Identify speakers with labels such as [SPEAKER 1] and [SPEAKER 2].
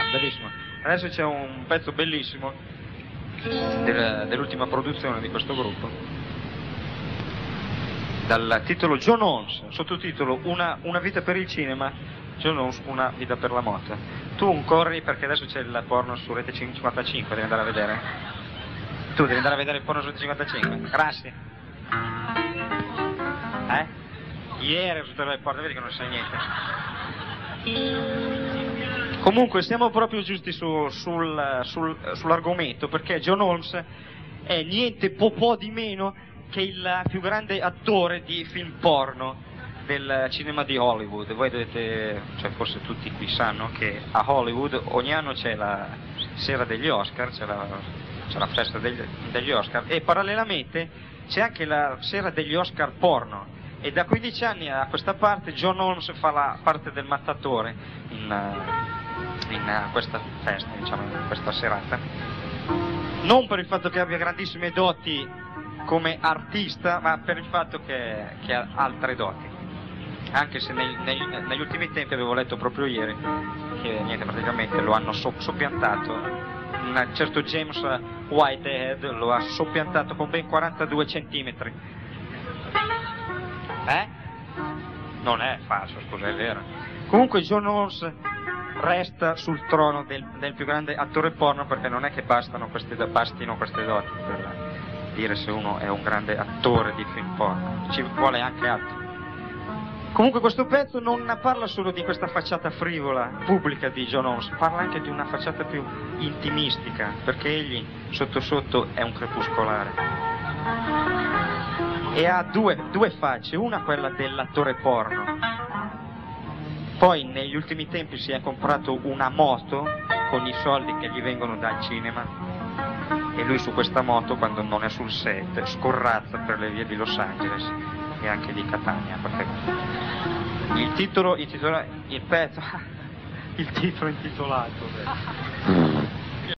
[SPEAKER 1] bellissimo. Adesso c'è un pezzo bellissimo dell'ultima produzione di questo gruppo, dal titolo John Holmes, sottotitolo Una vita per il cinema, John Holmes, una vita per la moto. Tu corri perché adesso c'è il porno su Rete 55, devi andare a vedere. Tu devi andare a vedere il porno su Rete 55. Grazie. Ieri su il porno, vedi che non sai niente. Comunque siamo proprio giusti sull'argomento, perché John Holmes è niente po' di meno che il più grande attore di film porno del cinema di Hollywood. Voi dovete, cioè forse tutti qui sanno che a Hollywood ogni anno c'è la sera degli Oscar, c'è la festa degli Oscar, e parallelamente c'è anche la sera degli Oscar porno, e da 15 anni a questa parte John Holmes fa la parte del mattatore in questa festa, diciamo, in questa serata, non per il fatto che abbia grandissime doti come artista, ma per il fatto che ha altre doti, anche se negli ultimi tempi avevo letto proprio ieri che niente, praticamente lo hanno soppiantato, un certo James Whitehead lo ha soppiantato con ben 42 centimetri. Non è falso, scusa, è vero. Comunque John Holmes resta sul trono del più grande attore porno, perché non è che bastino queste doti per dire se uno è un grande attore di film porno, ci vuole anche altro. Comunque questo pezzo non parla solo di questa facciata frivola, pubblica di John Holmes, parla anche di una facciata più intimistica, perché egli sotto sotto è un crepuscolare. E ha due facce, una quella dell'attore porno, poi negli ultimi tempi si è comprato una moto con i soldi che gli vengono dal cinema, e lui su questa moto, quando non è sul set, scorrazza per le vie di Los Angeles e anche di Catania, perché il titolo intitolato